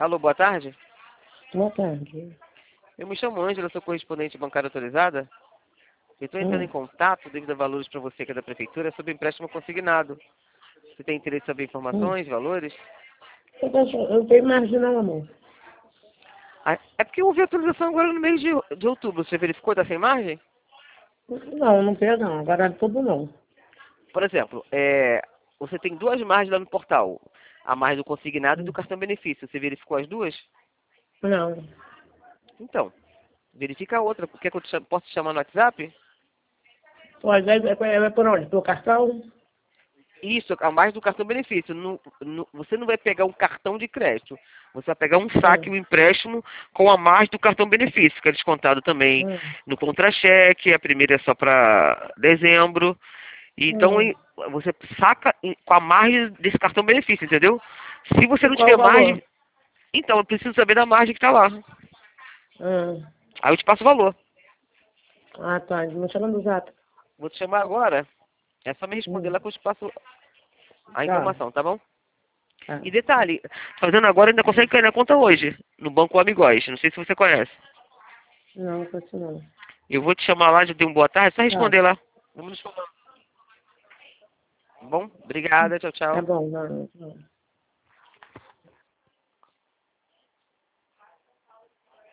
Alô, boa tarde. Boa tarde. Eu me chamo Ângela, sou correspondente bancária autorizada. Eu estou entrando em contato devido a valores para você que é da prefeitura sobre empréstimo consignado. Você tem interesse em saber informações, valores? Eu tenho margem não, amor. Ah, é porque houve atualização agora no mês de outubro. Você verificou, tá sem margem? Não, não quero não. Agora tudo não. Por exemplo, você tem duas margens lá no portal. A margem do consignado e do cartão benefício. Você verificou as duas? Não. Então, verifica a outra. Quer que posso te chamar no WhatsApp? Pode, é por onde? Pelo cartão? Isso, a mais do cartão benefício. Você não vai pegar um cartão de crédito. Você vai pegar um saque, um empréstimo com a margem do cartão benefício, que é descontado também no contra-cheque. A primeira é só para dezembro. Então, você saca com a margem desse cartão benefício, entendeu? Se você E não qual o tiver valor? margem, então eu preciso saber da margem que está lá. Aí eu te passo o valor. Ah, tá. Me chama do zap. Vou te chamar agora. É só me responder lá que eu te passo a Tá. informação, tá bom? Tá. E detalhe, fazendo agora ainda consegue cair na conta hoje, no Banco Amigóis. Não sei se você conhece. Não, conheço não. Eu vou te chamar lá, já dei um boa tarde, só Tá. responder lá. Vamos nos falar. Tá bom? Obrigada, tchau, Tá tchau. bom, não.